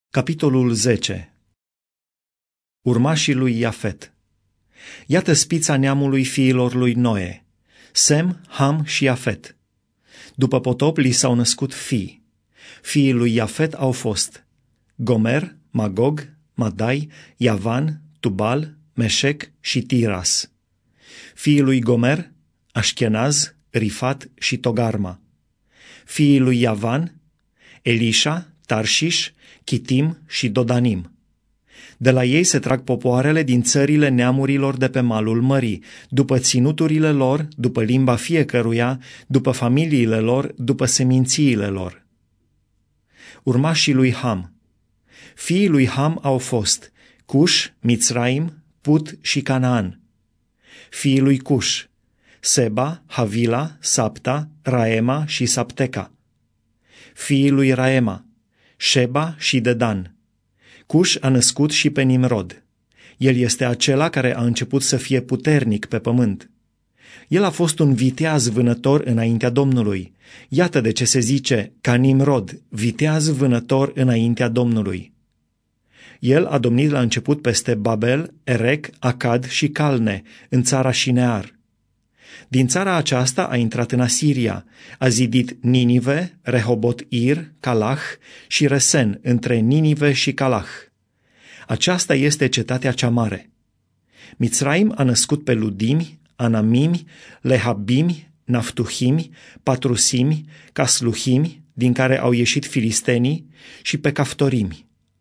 Capitolul 10. Urmașii lui Iafet. Iată spița neamului fiilor lui Noe: Sem, Ham și Iafet. După potop li s-au născut fii. Fiii lui Iafet au fost Gomer, Magog, Madai, Iavan, Tubal, Meșec și Tiras. Fiii lui Gomer: Așchenaz, Rifat și Togarma. Fiii lui Iavan: Elisha, Tarșiș, Chitim și Dodanim. De la ei se trag popoarele din țările neamurilor de pe malul mării, după ținuturile lor, după limba fiecăruia, după familiile lor, după semințiile lor. Urmașii lui Ham. Fiii lui Ham au fost Cuș, Mitzraim, Put și Canaan. Fiii lui Cuș: Seba, Havila, Sapta, Raema și Sapteca. Fiii lui Raema: Sheba și Dedan. Cuș a născut și pe Nimrod. El este acela care a început să fie puternic pe pământ. El a fost un viteaz vânător înaintea Domnului. Iată de ce se zice ca Nimrod, viteaz vânător înaintea Domnului. El a domnit la început peste Babel, Erec, Acad și Calne, în țara Șinear. Din țara aceasta a intrat în Asiria, a zidit Ninive, Rehobot-Ir, Calah și Resen între Ninive și Calah. Aceasta este cetatea cea mare. Mitzraim a născut pe Ludimi, Anamimi, Lehabimi, Naftuhimi, Patrusimi, Casluhimi, din care au ieșit filistenii, și pe Caftorimi.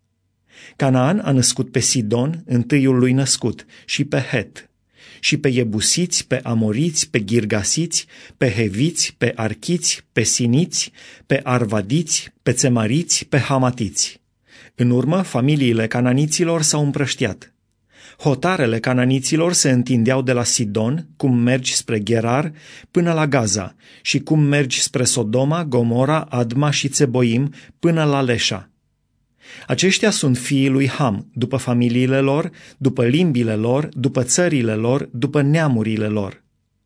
Canaan a născut pe Sidon, întâiul lui născut, și pe Het, și pe Iebusiți, pe Amoriți, pe Girgasiți, pe Heviți, pe Archiți, pe Siniți, pe Arvadiți, pe Țemariți, pe Hamatiți. În urmă, familiile cananiților s-au împrăștiat. Hotarele cananiților se întindeau de la Sidon, cum mergi spre Gerar, până la Gaza, și cum mergi spre Sodoma, Gomora, Adma și Țeboim, până la Leșa. Aceștia sunt fiii lui Ham, după familiile lor, după limbile lor, după țările lor, după neamurile lor.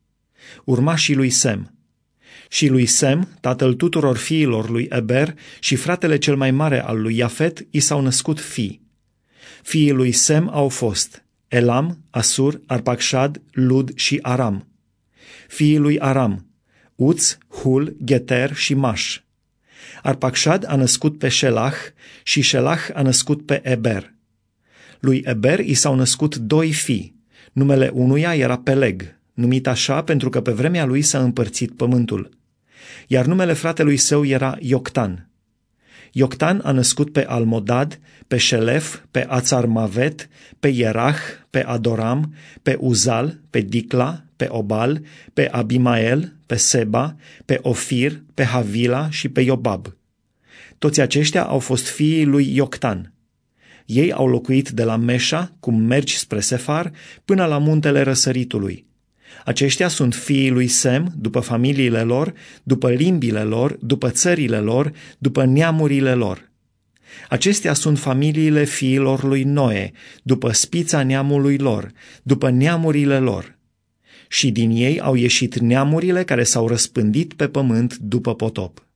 Urmașii lui Sem. Și lui Sem, tatăl tuturor fiilor lui Eber și fratele cel mai mare al lui Iafet, i s-au născut fii. Fiii lui Sem au fost Elam, Asur, Arpacșad, Lud și Aram. Fiii lui Aram: Uț, Hul, Gheter și Maș. Arpacșad a născut pe Shelah și Shelah a născut pe Eber. Lui Eber i s-au născut doi fii. Numele unuia era Peleg, numit așa pentru că pe vremea lui s-a împărțit pământul. Iar numele fratelui său era Ioctan. Ioctan a născut pe Almodad, pe Șelef, pe Ațarmavet, pe Ierah, pe Adoram, pe Uzal, pe Dicla, pe Obal, pe Abimael, pe Seba, pe Ofir, pe Havila și pe Iobab. Toți aceștia au fost fiii lui Ioctan. Ei au locuit de la Meșa, cum mergi spre Sefar, până la muntele Răsăritului. Aceștia sunt fiii lui Sem, după familiile lor, după limbile lor, după țările lor, după neamurile lor. Acestea sunt familiile fiilor lui Noe, după spița neamului lor, după neamurile lor. Și din ei au ieșit neamurile care s-au răspândit pe pământ după potop.